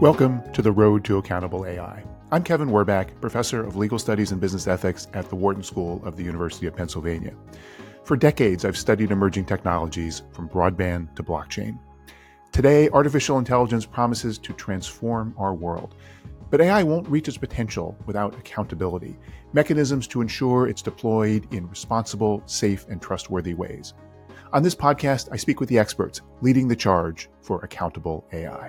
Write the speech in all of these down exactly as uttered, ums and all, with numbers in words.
Welcome to the Road to Accountable A I. I'm Kevin Werbach, Professor of Legal Studies and Business Ethics at the Wharton School of the University of Pennsylvania. For decades, I've studied emerging technologies from broadband to blockchain. Today, artificial intelligence promises to transform our world. But A I won't reach its potential without accountability, mechanisms to ensure it's deployed in responsible, safe, and trustworthy ways. On this podcast, I speak with the experts leading the charge for accountable A I.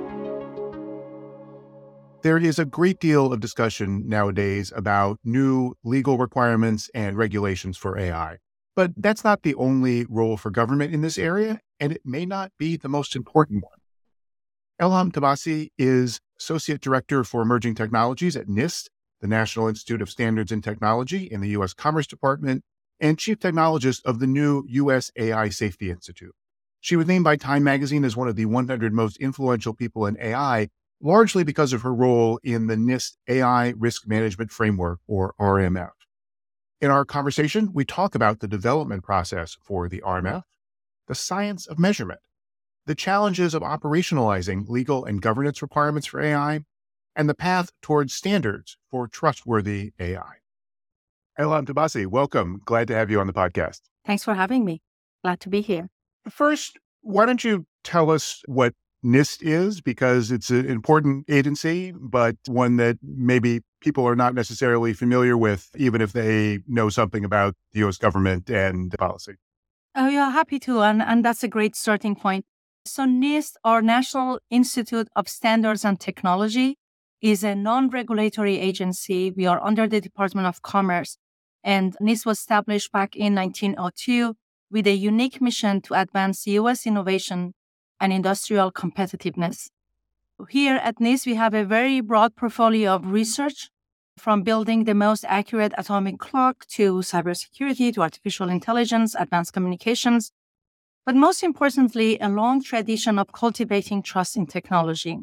There is a great deal of discussion nowadays about new legal requirements and regulations for A I. But that's not the only role for government in this area, and it may not be the most important one. Elham Tabasi is Associate Director for Emerging Technologies at NIST, the National Institute of Standards and Technology in the U S Commerce Department, and Chief Technologist of the new U S A I Safety Institute. She was named by Time magazine as one of the one hundred most influential people in A I, largely because of her role in the NIST A I Risk Management Framework, or R M F. In our conversation, we talk about the development process for the R M F, the science of measurement, the challenges of operationalizing legal and governance requirements for A I, and the path towards standards for trustworthy A I. Elham Tabasi, welcome. Glad to have you on the podcast. Thanks for having me. Glad to be here. First, why don't you tell us what NIST is, because it's an important agency, but one that maybe people are not necessarily familiar with, even if they know something about the U S government and policy. Oh, yeah, happy to. And, and that's a great starting point. So NIST, our National Institute of Standards and Technology, is a non-regulatory agency. We are under the Department of Commerce. And NIST was established back in nineteen oh two with a unique mission to advance U S innovation and industrial competitiveness. Here at NIST, we have a very broad portfolio of research, from building the most accurate atomic clock to cybersecurity to artificial intelligence, advanced communications, but most importantly, a long tradition of cultivating trust in technology.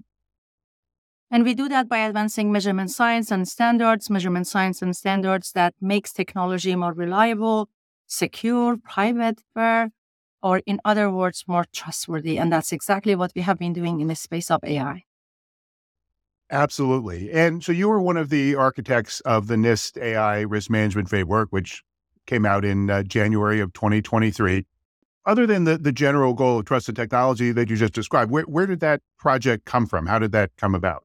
And we do that by advancing measurement science and standards, measurement science and standards that makes technology more reliable, secure, private, fair, or in other words, more trustworthy. And that's exactly what we have been doing in the space of A I. Absolutely. And so you were one of the architects of the NIST A I Risk Management Framework, which came out in uh, January of twenty twenty-three. Other than the, the general goal of trusted technology that you just described, where, where did that project come from? How did that come about?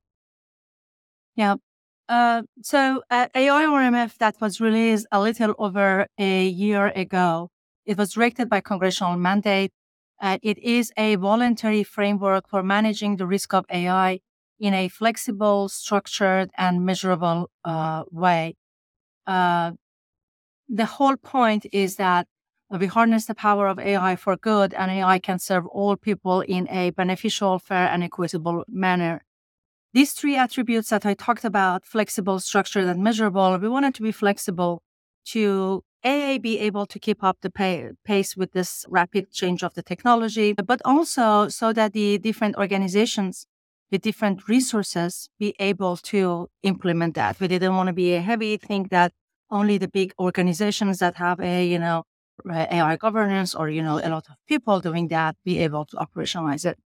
Yeah. Uh, so at A I R M F, that was released a little over a year ago. It was directed by congressional mandate. Uh, it is a voluntary framework for managing the risk of A I in a flexible, structured, and measurable uh, way. Uh, the whole point is that we harness the power of A I for good, and A I can serve all people in a beneficial, fair, and equitable manner. These three attributes that I talked about, flexible, structured, and measurable, we want it to be flexible to A, be able to keep up the pay, pace with this rapid change of the technology, but also so that the different organizations with different resources be able to implement that. We didn't want to be a heavy thing that only the big organizations that have a, you know, A I governance or, you know, a lot of people doing that be able to operationalize it.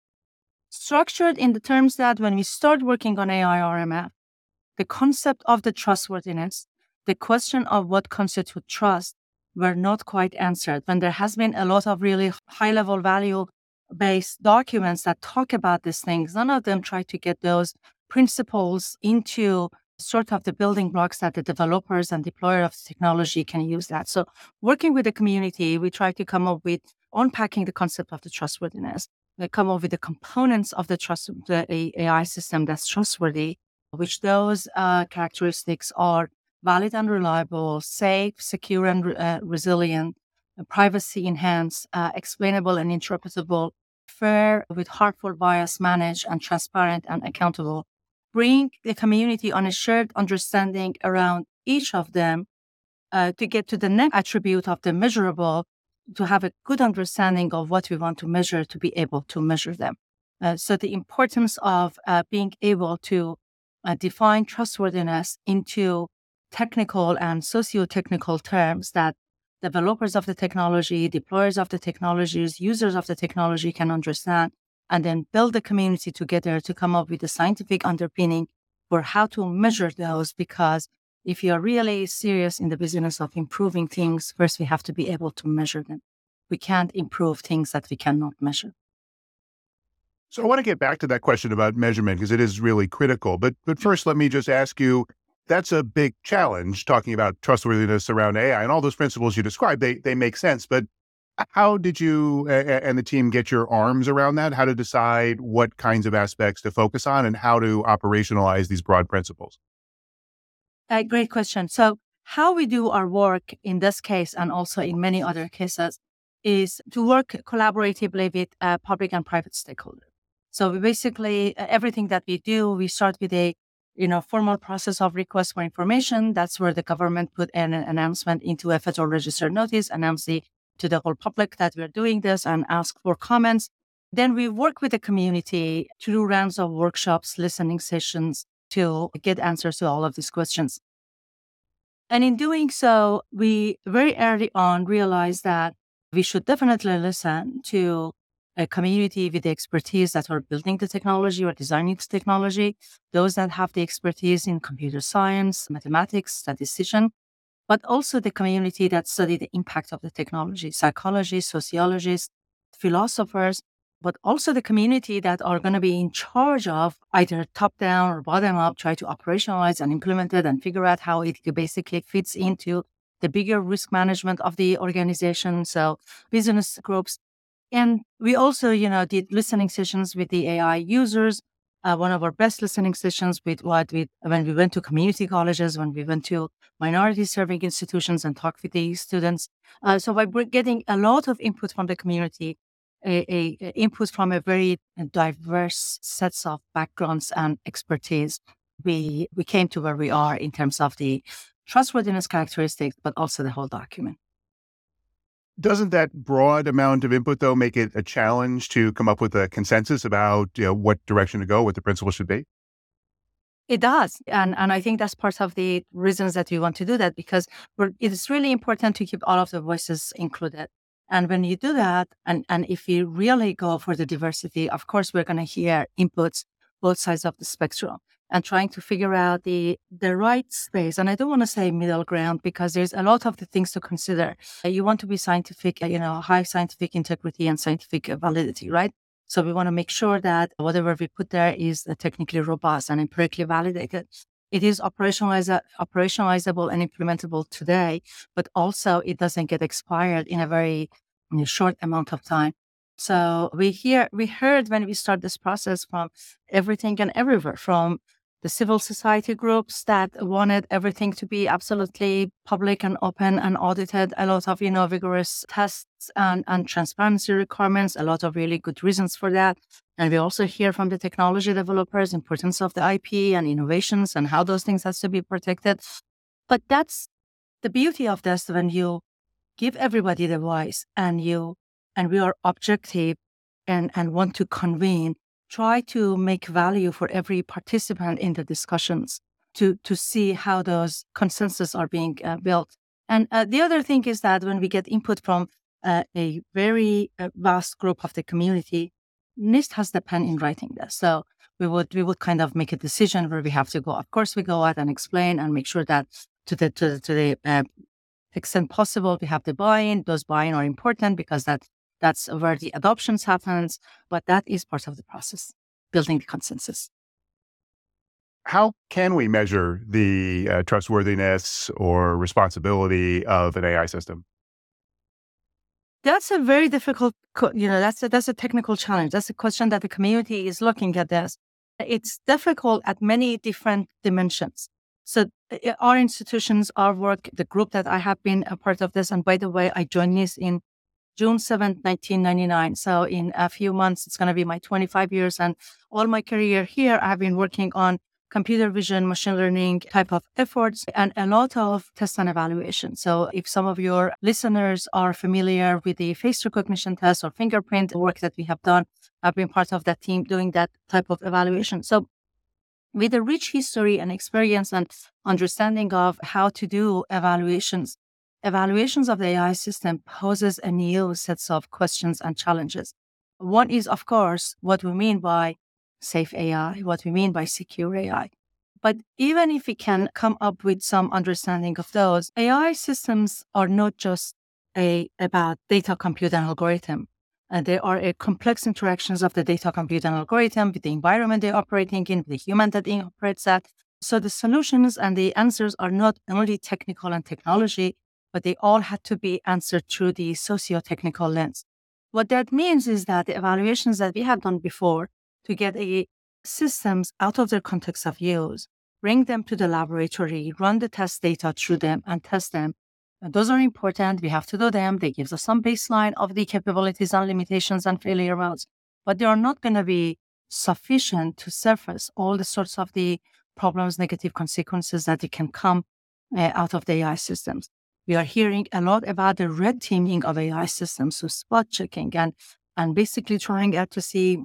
Structured in the terms that when we start working on A I R M F, the concept of the trustworthiness, the question of what constitutes trust were not quite answered. When there has been a lot of really high-level value-based documents that talk about these things, none of them try to get those principles into sort of the building blocks that the developers and deployer of the technology can use that. So working with the community, we try to come up with unpacking the concept of the trustworthiness. We come up with the components of the trust, the A I system that's trustworthy, which those uh, characteristics are valid and reliable, safe, secure and uh, resilient, uh, privacy enhanced, uh, explainable and interpretable, fair, with harmful bias managed, and transparent and accountable. Bring the community on a shared understanding around each of them uh, to get to the next attribute of the measurable, to have a good understanding of what we want to measure to be able to measure them. Uh, so the importance of uh, being able to uh, define trustworthiness into technical and socio-technical terms that developers of the technology, deployers of the technologies, users of the technology can understand, and then build the community together to come up with a scientific underpinning for how to measure those. Because if you're really serious in the business of improving things, first we have to be able to measure them. We can't improve things that we cannot measure. So I want to get back to that question about measurement because it is really critical. But but first, let me just ask you, that's a big challenge talking about trustworthiness around A I and all those principles you described. They they make sense. But how did you a- a- and the team get your arms around that? How to decide what kinds of aspects to focus on and how to operationalize these broad principles? A great question. So, how we do our work in this case and also in many other cases is to work collaboratively with uh, public and private stakeholders. So, we basically uh, everything that we do, we start with a you know formal process of request for information. That's where the government put an announcement into a federal register notice, announce the, to the whole public that we're doing this, and ask for comments. Then we work with the community to do rounds of workshops, listening sessions to get answers to all of these questions. And in doing so, we very early on realized that we should definitely listen to a community with the expertise that are building the technology or designing this technology, those that have the expertise in computer science, mathematics, statistician, but also the community that study the impact of the technology, psychologists, sociologists, philosophers, but also the community that are going to be in charge of either top down or bottom up, try to operationalize and implement it and figure out how it basically fits into the bigger risk management of the organization. So business groups. And we also, you know, did listening sessions with the A I users. Uh, one of our best listening sessions with what with when we went to community colleges, when we went to minority serving institutions and talked with the students. Uh, so by br- getting a lot of input from the community, a, a- a input from a very diverse sets of backgrounds and expertise, we we came to where we are in terms of the trustworthiness characteristics, but also the whole document. Doesn't that broad amount of input, though, make it a challenge to come up with a consensus about you know, what direction to go, what the principles should be? It does. And and I think that's part of the reasons that we want to do that, because we're, it is really important to keep all of the voices included. And when you do that, and, and if you really go for the diversity, of course, we're going to hear inputs, both sides of the spectrum, and trying to figure out the, the right space. And I don't want to say middle ground because there's a lot of the things to consider. Uh, You want to be scientific, uh, you know, high scientific integrity and scientific uh, validity, right? So we want to make sure that whatever we put there is uh, technically robust and empirically validated. It is operationaliza- operationalizable and implementable today, but also it doesn't get expired in a very you know, short amount of time. So we hear we heard when we start this process from everything and everywhere, from the civil society groups that wanted everything to be absolutely public and open and audited, a lot of, you know, vigorous tests and, and transparency requirements, a lot of really good reasons for that. And we also hear from the technology developers, importance of the I P and innovations and how those things has to be protected. But that's the beauty of this when you give everybody the voice and you and we are objective and, and want to convene, try to make value for every participant in the discussions to, to see how those consensus are being uh, built. And uh, the other thing is that when we get input from uh, a very uh, vast group of the community, NIST has the pen in writing this. So we would we would kind of make a decision where we have to go. Of course, we go out and explain and make sure that to the to, the- to the uh, extent possible we have the buy-in. Those buy-in are important because that that's where the adoptions happens. But that is part of the process, building the consensus. How can we measure the uh, trustworthiness or responsibility of an A I system? That's a very difficult, co- you know, that's a, that's a technical challenge. That's a question that the community is looking at this. It's difficult at many different dimensions. So uh, our institutions, our work, the group that I have been a part of this, and by the way, I joined this in June seventh, nineteen ninety-nine. So in a few months, it's going to be my twenty-five years. And all my career here, I've been working on computer vision, machine learning type of efforts, and a lot of test and evaluation. So if some of your listeners are familiar with the face recognition test or fingerprint work that we have done, I've been part of that team doing that type of evaluation. So with a rich history and experience and understanding of how to do evaluations, evaluations of the A I system poses a new sets of questions and challenges. One is, of course, what we mean by safe A I, what we mean by secure A I. But even if we can come up with some understanding of those, A I systems are not just a, about data, compute, and algorithm. And they are a complex interactions of the data, compute, and algorithm with the environment they're operating in, with the human that operates that. So the solutions and the answers are not only technical and technology, but they all had to be answered through the socio-technical lens. What that means is that the evaluations that we have done before to get a systems out of their context of use, bring them to the laboratory, run the test data through them and test them. And those are important. We have to do them. They give us some baseline of the capabilities and limitations and failure modes, but they are not going to be sufficient to surface all the sorts of the problems, negative consequences that it can come uh, out of the A I systems. We are hearing a lot about the red teaming of A I systems, so spot checking and, and basically trying out to see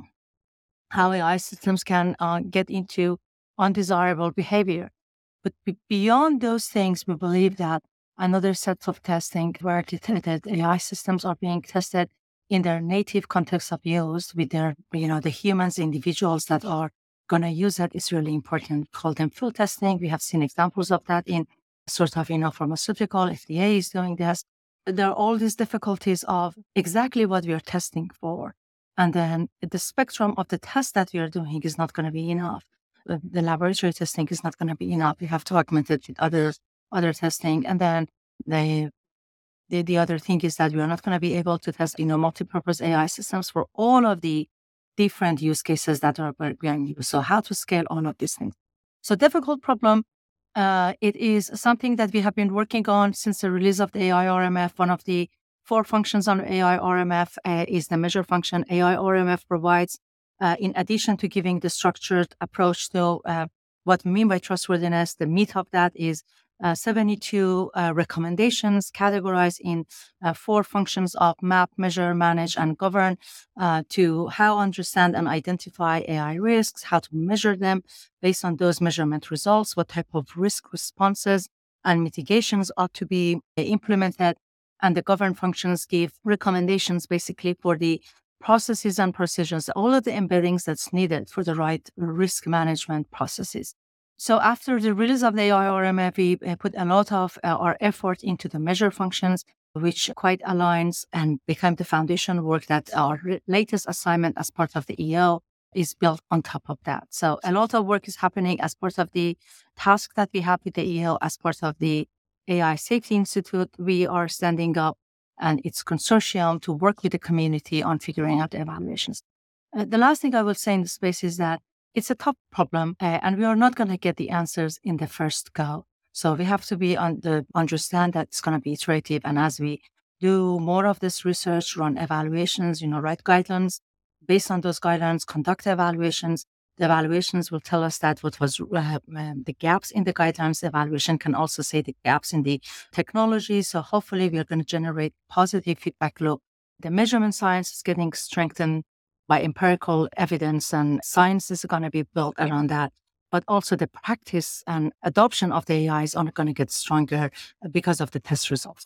how A I systems can uh, get into undesirable behavior. But b- beyond those things, we believe that another set of testing where the, the A I systems are being tested in their native context of use with their, you know, the humans, individuals that are going to use it is really important. We call them field testing. We have seen examples of that in sort of, you know, pharmaceutical, F D A is doing this. There are all these difficulties of exactly what we are testing for. And then the spectrum of the test that we are doing is not going to be enough. The, the laboratory testing is not going to be enough. We have to augment it with other, other testing. And then the, the, the other thing is that we are not going to be able to test, you know, multi-purpose A I systems for all of the different use cases that are being used. So how to scale all of these things. So difficult problem. Uh, it is something that we have been working on since the release of the A I R M F. One of the four functions on A I R M F uh, is the measure function. A I R M F provides, uh, in addition to giving the structured approach to uh, what we mean by trustworthiness, the meat of that is uh, seventy-two uh, recommendations categorized in uh, four functions of map, measure, manage, and govern uh, to how understand and identify A I risks, how to measure them based on those measurement results, what type of risk responses and mitigations ought to be implemented. And the govern functions give recommendations basically for the processes and procedures, all of the embeddings that's needed for the right risk management processes. So after the release of the A I R M F, we put a lot of uh, our effort into the measure functions, which quite aligns and became the foundation work that our latest assignment as part of the E O is built on top of that. So a lot of work is happening as part of the task that we have with the E O as part of the A I Safety Institute. We are standing up and its consortium to work with the community on figuring out the evaluations. Uh, the last thing I will say in the space is that it's a tough problem uh, and we are not going to get the answers in the first go. So we have to be on the understand that it's going to be iterative. And as we do more of this research, run evaluations, you know, write guidelines, based on those guidelines, conduct evaluations. The evaluations will tell us that what was uh, um, the gaps in the guidelines. The evaluation can also say the gaps in the technology. So hopefully we are going to generate positive feedback loop. The measurement science is getting strengthened by empirical evidence, and science is going to be built around that. But also the practice and adoption of the A I is only going to get stronger because of the test results.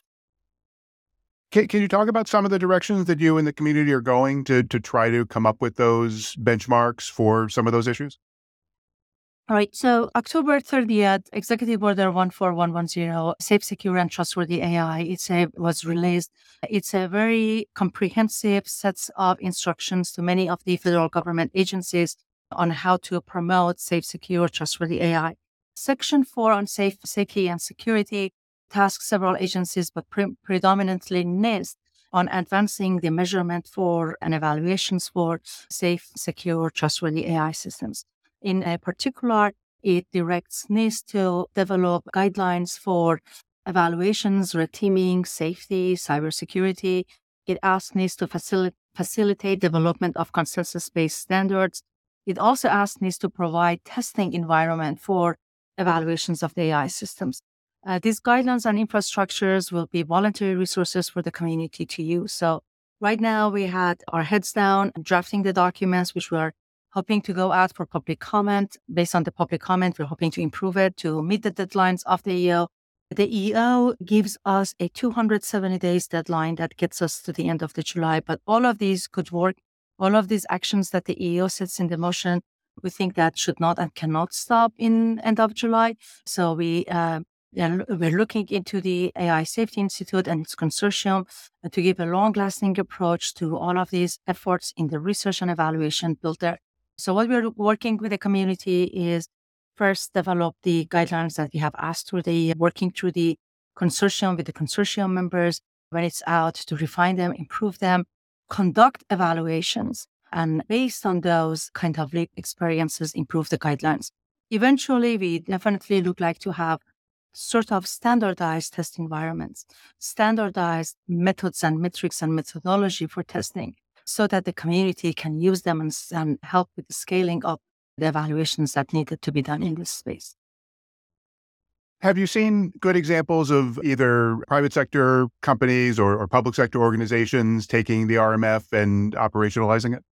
Can, can you talk about some of the directions that you and the community are going to to try to come up with those benchmarks for some of those issues? All right. So October thirtieth, Executive Order one four one one zero, Safe, Secure, and Trustworthy A I, it's a, was released. It's a very comprehensive set of instructions to many of the federal government agencies on how to promote safe, secure, trustworthy A I. Section four on safe, safety, and security tasks several agencies, but pre- predominantly NIST, on advancing the measurement for and evaluations for safe, secure, trustworthy A I systems. In a particular, it directs NIST to develop guidelines for evaluations, red teaming, safety, cybersecurity. It asks NIST to facil- facilitate development of consensus-based standards. It also asks NIST to provide testing environment for evaluations of the A I systems. Uh, these guidelines and infrastructures will be voluntary resources for the community to use. So right now we had our heads down drafting the documents, which we are hoping to go out for public comment. Based on the public comment, we're hoping to improve it to meet the deadlines of the E O. The E O gives us a two hundred seventy days deadline that gets us to the end of the July, but all of these could work all of these actions that the E U sets in the motion, we think that should not and cannot stop in end of July. So we uh, yeah, we're looking into the A I Safety Institute and its consortium to give a long-lasting approach to all of these efforts in the research and evaluation built there. So what we're working with the community is first develop the guidelines that we have asked through the working through the consortium with the consortium members when it's out to refine them, improve them, conduct evaluations, and based on those kind of lived experiences, improve the guidelines. Eventually, we definitely look like to have sort of standardized test environments, standardized methods and metrics and methodology for testing so that the community can use them and, and help with the scaling up the evaluations that needed to be done in this space. Have you seen good examples of either private sector companies or, or public sector organizations taking the R M F and operationalizing it?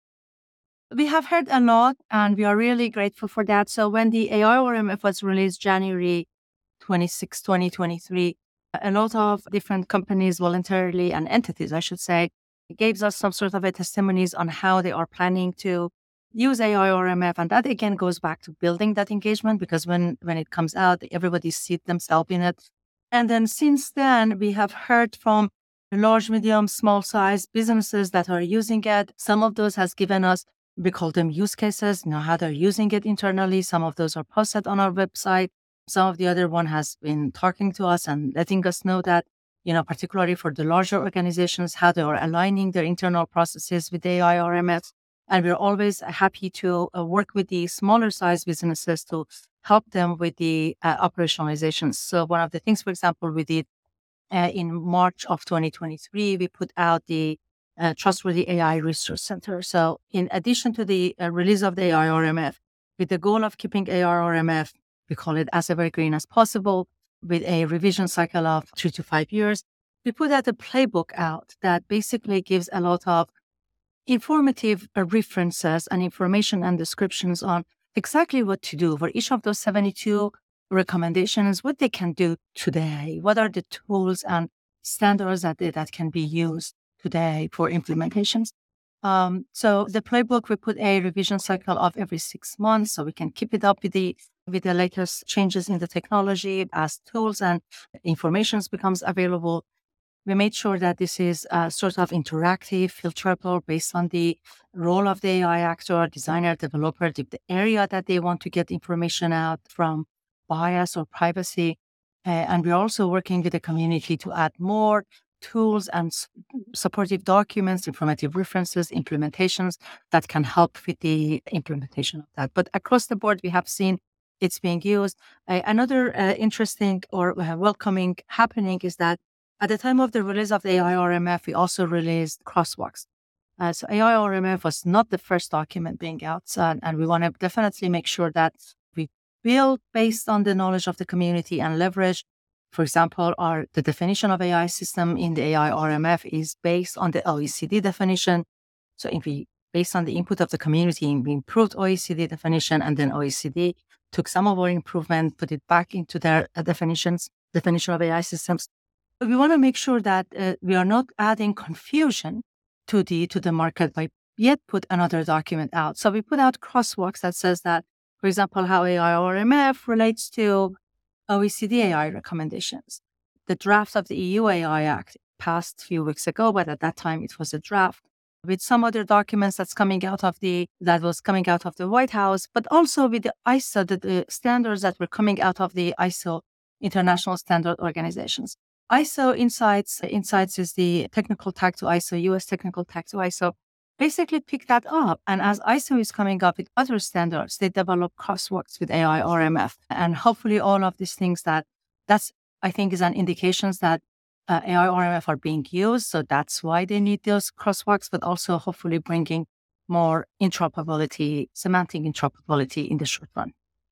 We have heard a lot, and we are really grateful for that. So when the A I R M F was released January twenty-sixth, twenty twenty-three, a lot of different companies voluntarily and entities, I should say, gave us some sort of a testimonies on how they are planning to use A I R M F. And that again goes back to building that engagement, because when, when it comes out, everybody sees themselves in it. And then since then, we have heard from large, medium, small size businesses that are using it. Some of those has given us, we call them use cases, you know, how they're using it internally. Some of those are posted on our website. Some of the other one has been talking to us and letting us know that, you know, particularly for the larger organizations, how they are aligning their internal processes with A I R M F. And we're always happy to uh, work with the smaller size businesses to help them with the uh, operationalizations. So one of the things, for example, we did uh, in March of twenty twenty-three, we put out the uh, Trustworthy A I Research Center. So in addition to the uh, release of the A I R M F, with the goal of keeping A I R M F, we call it as evergreen as possible, with a revision cycle of three to five years, we put out a playbook out that basically gives a lot of informative uh, references and information and descriptions on exactly what to do for each of those seventy-two recommendations, what they can do today, what are the tools and standards that, they, that can be used today for implementations. Um, so the playbook, we put a revision cycle of every six months so we can keep it up with the with the latest changes in the technology as tools and informations becomes available. We made sure that this is uh, sort of interactive, filterable based on the role of the A I actor, designer, developer, the, the area that they want to get information out from, bias or privacy. Uh, and we're also working with the community to add more tools and s- supportive documents, informative references, implementations that can help with the implementation of that. But across the board, we have seen it's being used. Uh, another uh, interesting or uh, welcoming happening is that at the time of the release of the A I R M F, we also released crosswalks. Uh, so A I R M F was not the first document being out, uh, and we want to definitely make sure that we build based on the knowledge of the community and leverage. For example, our the definition of A I system in the A I R M F is based on the O E C D definition. So if we, based on the input of the community, we improved O E C D definition, and then O E C D took some of our improvement, put it back into their uh, definitions, definition of A I systems. But we want to make sure that uh, we are not adding confusion to the to the market by yet put another document out. So we put out crosswalks that says that, for example, how A I R M F relates to O E C D A I recommendations. The draft of the E U A I Act passed a few weeks ago, but at that time it was a draft, with some other documents that's coming out of the that was coming out of the White House, but also with the I S O, the, the standards that were coming out of the I S O, International Standard Organizations. I S O Insights, Insights is the technical tag to I S O, U S technical tag to I S O, basically pick that up. And as I S O is coming up with other standards, they develop crosswalks with A I R M F. And hopefully all of these things that, that's, I think, is an indications that uh, A I R M F are being used. So that's why they need those crosswalks, but also hopefully bringing more interoperability, semantic interoperability in the short run.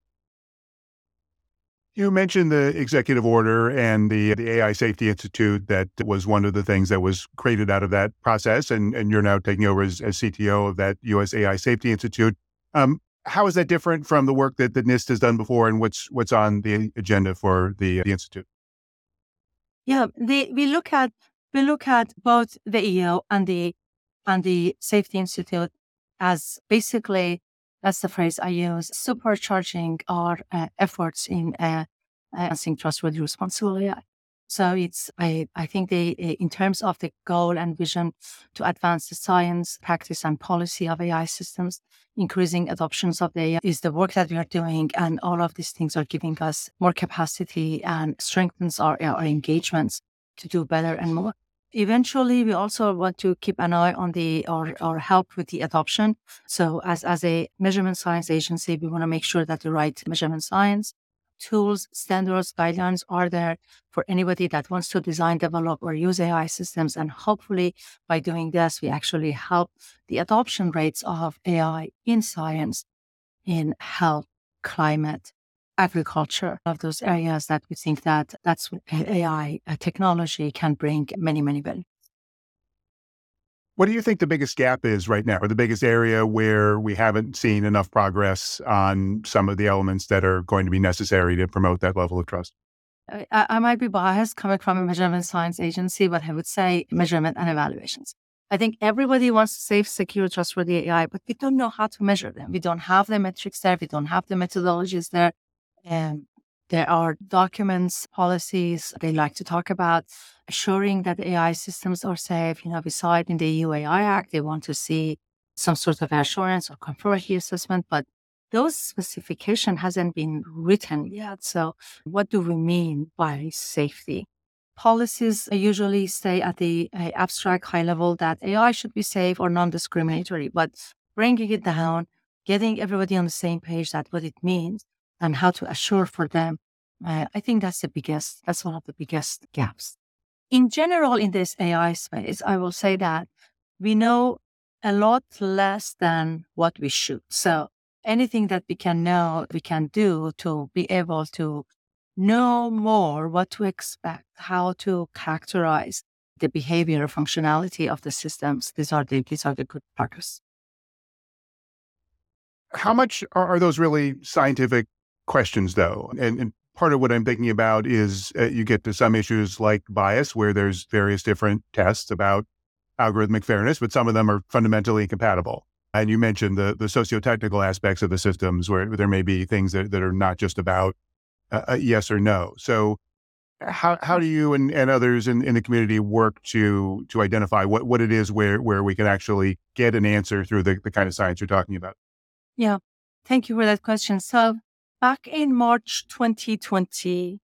You mentioned the executive order and the, the A I Safety Institute. That was one of the things that was created out of that process. And, and you're now taking over as, as C T O of that U S A I Safety Institute. Um, how is that different from the work that the NIST has done before, and what's what's on the agenda for the, the Institute? Yeah, the, we look at we look at both the E U and the and the Safety Institute as basically, that's the phrase I use, supercharging our uh, efforts in uh, enhancing trustworthy responsible A I. So it's, I, I think they, in terms of the goal and vision to advance the science, practice, and policy of A I systems, increasing adoptions of the A I is the work that we are doing. And all of these things are giving us more capacity and strengthens our, our engagements to do better and more. Eventually, we also want to keep an eye on the, or, or help with the adoption. So as, as a measurement science agency, we want to make sure that the right measurement science tools, standards, guidelines are there for anybody that wants to design, develop, or use A I systems. And hopefully, by doing this, we actually help the adoption rates of A I in science, in health, climate, agriculture, of those areas that we think that that's what A I technology can bring many, many benefits. What do you think the biggest gap is right now, or the biggest area where we haven't seen enough progress on some of the elements that are going to be necessary to promote that level of trust? I, I might be biased coming from a measurement science agency, but I would say measurement and evaluations. I think everybody wants safe, secure, trustworthy A I, but we don't know how to measure them. We don't have the metrics there. We don't have the methodologies there. And there are documents, policies they like to talk about, assuring that A I systems are safe. You know, beside in the E U A I Act, they want to see some sort of assurance or conformity assessment, but those specification hasn't been written yet. So what do we mean by safety? Policies usually stay at the uh, abstract high level that A I should be safe or non-discriminatory, but bringing it down, getting everybody on the same page that what it means and how to assure for them, uh, I think that's the biggest, that's one of the biggest gaps. In general, in this A I space, I will say that we know a lot less than what we should. So anything that we can know, we can do to be able to know more what to expect, how to characterize the behavior, functionality of the systems. These are the, these are the good progress. How much are, are those really scientific questions, though? And, and part of what I'm thinking about is uh, you get to some issues like bias, where there's various different tests about algorithmic fairness, but some of them are fundamentally incompatible. And you mentioned the, the socio-technical aspects of the systems, where there may be things that, that are not just about uh, a yes or no. So how how do you and, and others in, in the community work to to identify what, what it is where, where we can actually get an answer through the, the kind of science you're talking about? Yeah, thank you for that question. So back in March twenty twenty-two,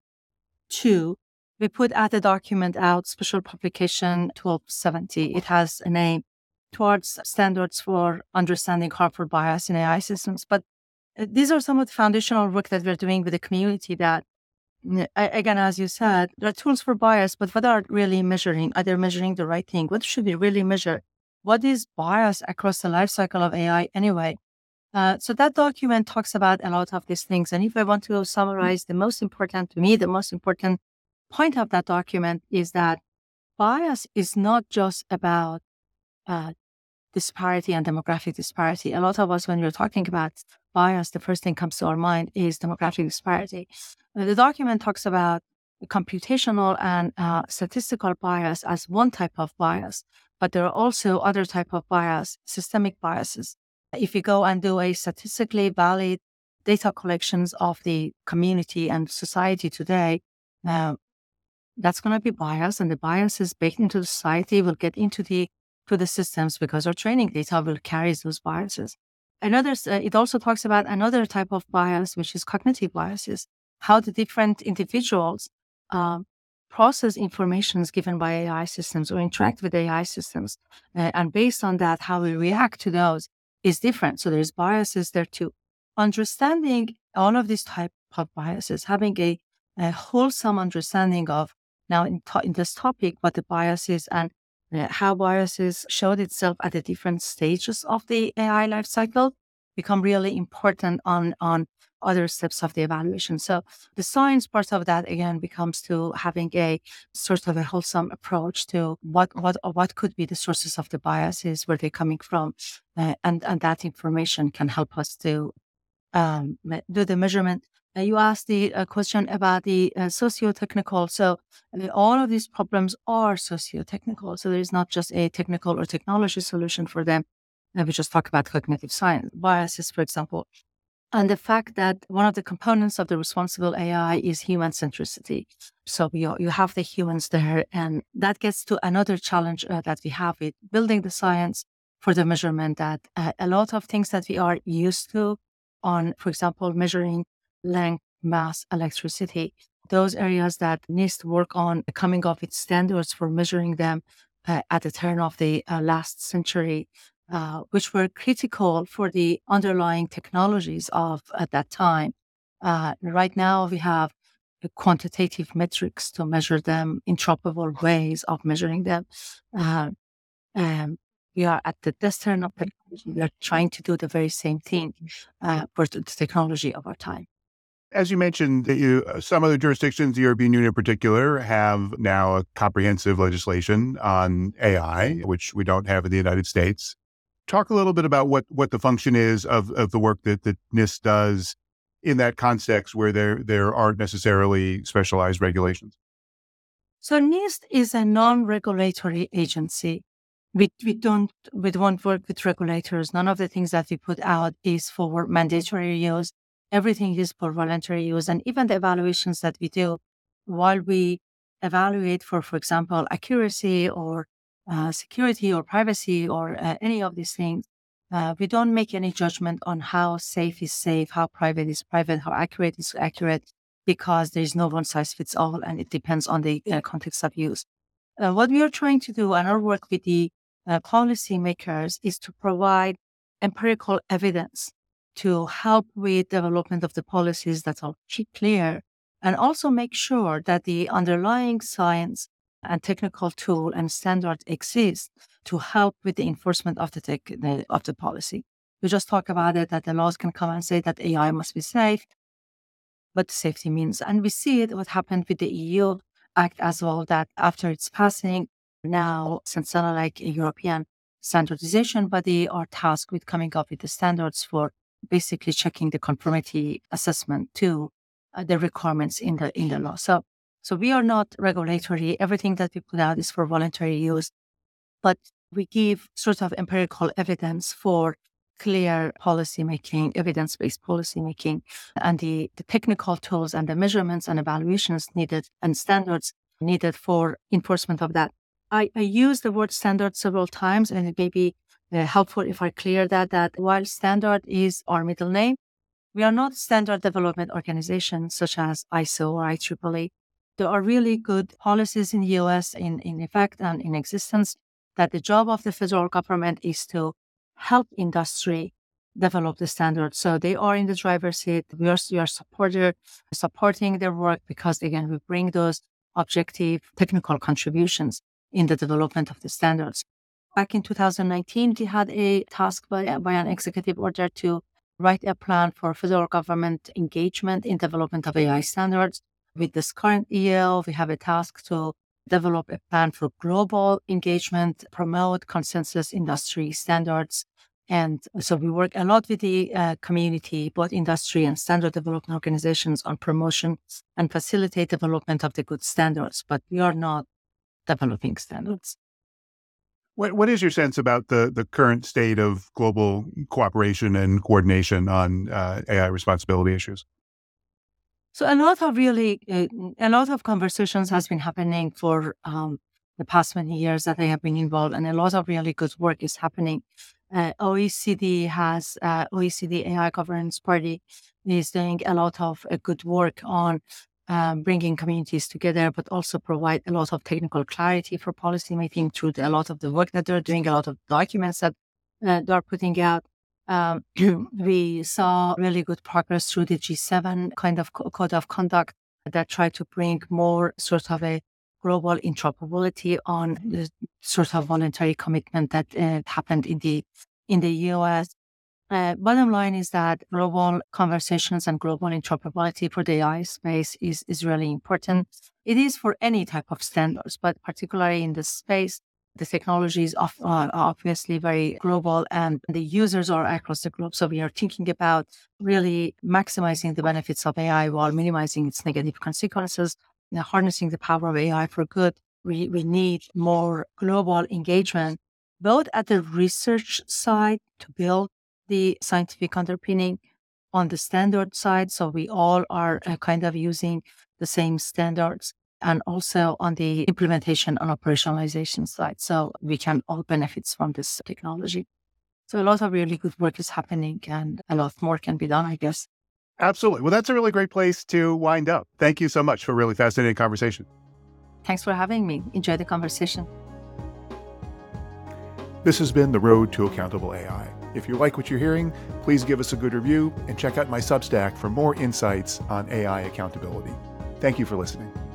we put out a document out, special publication twelve seventy. It has a name, Towards Standards for Understanding Harmful Bias in A I Systems. But uh, these are some of the foundational work that we're doing with the community that, mm, a- again, as you said, there are tools for bias, but what are really measuring? Are they measuring the right thing? What should we really measure? What is bias across the life cycle of A I anyway? Uh, so that document talks about a lot of these things. And if I want to summarize, the most important to me, the most important point of that document is that bias is not just about uh, disparity and demographic disparity. A lot of us, when we're talking about bias, the first thing comes to our mind is demographic disparity. Uh, the document talks about computational and uh, statistical bias as one type of bias, but there are also other type of bias, systemic biases. If you go and do a statistically valid data collections of the community and society today, uh, that's going to be bias, and the bias is baked into the society, will get into the to the systems because our training data will carry those biases. Another, uh, it also talks about another type of bias, which is cognitive biases, how the different individuals um, process informations given by A I systems or interact with A I systems. Uh, and based on that, how we react to those is different. So there's biases there too. Understanding all of these type of biases, having a, a wholesome understanding of now in, to- in this topic, what the bias is and uh, how biases showed itself at the different stages of the A I life cycle become really important on, on other steps of the evaluation. So the science part of that, again, becomes to having a sort of a wholesome approach to what what what could be the sources of the biases, where they're coming from, uh, and, and that information can help us to um, do the measurement. Uh, you asked the uh, question about the uh, socio-technical. So uh, all of these problems are socio-technical. So there is not just a technical or technology solution for them. Uh, we just talk about cognitive science, biases, for example. And the fact that one of the components of the responsible A I is human centricity. So you, you have the humans there, and that gets to another challenge uh, that we have with building the science for the measurement, that uh, a lot of things that we are used to on, for example, measuring length, mass, electricity, those areas that needs to work on coming up with standards for measuring them uh, at the turn of the uh, last century, uh, which were critical for the underlying technologies of at that time. Uh, right now, we have uh, quantitative metrics to measure them, interoperable ways of measuring them. Uh, um, we are at the turn of technology. We are trying to do the very same thing uh, for the technology of our time. As you mentioned, that you, some other jurisdictions, the European Union in particular, have now a comprehensive legislation on A I, which we don't have in the United States. Talk a little bit about what, what the function is of, of the work that, that NIST does in that context where there, there aren't necessarily specialized regulations. So NIST is a non-regulatory agency. We, we don't we don't work with regulators. None of the things that we put out is for mandatory use. Everything is for voluntary use. And even the evaluations that we do, while we evaluate for, for example, accuracy or uh, security or privacy or uh, any of these things, uh, we don't make any judgment on how safe is safe, how private is private, how accurate is accurate, because there is no one size fits all, and it depends on the uh, context of use. Uh, what we are trying to do and our work with the uh, policymakers is to provide empirical evidence to help with development of the policies that are clear, and also make sure that the underlying science and technical tool and standard exist to help with the enforcement of the, tech, the of the policy. We just talk about it, that the laws can come and say that A I must be safe, but safety means, and we see it, what happened with the E U Act as well, that after its passing, now, since not like a European standardization body, are tasked with coming up with the standards for basically checking the conformity assessment to uh, the requirements in the in the law. So, so we are not regulatory. Everything that we put out is for voluntary use, but we give sort of empirical evidence for clear policy making, evidence-based policy making, and the, the technical tools and the measurements and evaluations needed and standards needed for enforcement of that. I, I use the word standard several times, and it may be uh, helpful if I clear that, that while standard is our middle name, we are not standard development organizations such as I S O or I triple E. There are really good policies in the U S in, in effect and in existence, that the job of the federal government is to help industry develop the standards. So they are in the driver's seat. We are, we are supporter, supporting their work because, again, we bring those objective technical contributions in the development of the standards. Back in two thousand nineteen, we had a task by, by an executive order to write a plan for federal government engagement in development of A I standards. With this current E L, we have a task to develop a plan for global engagement, promote consensus industry standards. And so we work a lot with the uh, community, both industry and standard development organizations, on promotion and facilitate development of the good standards, but we are not developing standards. What What is your sense about the, the current state of global cooperation and coordination on uh, A I responsibility issues? So a lot of really, uh, a lot of conversations has been happening for um, the past many years that I have been involved, and a lot of really good work is happening. Uh, O E C D has, uh, O E C D A I Governance Party is doing a lot of uh, good work on um, bringing communities together, but also provide a lot of technical clarity for policymaking through the, a lot of the work that they're doing, a lot of documents that uh, they're putting out. Um, we saw really good progress through the G seven kind of co- code of conduct that tried to bring more sort of a global interoperability on the sort of voluntary commitment that uh, happened in the in the U S. Uh, bottom line is that global conversations and global interoperability for the A I space is, is really important. It is for any type of standards, but particularly in this space, the technology is off, uh, obviously very global and the users are across the globe. So we are thinking about really maximizing the benefits of A I while minimizing its negative consequences, you know, harnessing the power of A I for good. We, we need more global engagement both at the research side to build the scientific underpinning, on the standard side, so we all are uh, kind of using the same standards, and also on the implementation and operationalization side, so we can all benefit from this technology. So a lot of really good work is happening, and a lot more can be done, I guess. Absolutely. Well, that's a really great place to wind up. Thank you so much for a really fascinating conversation. Thanks for having me. Enjoy the conversation. This has been The Road to Accountable A I. If you like what you're hearing, please give us a good review and check out my Substack for more insights on A I accountability. Thank you for listening.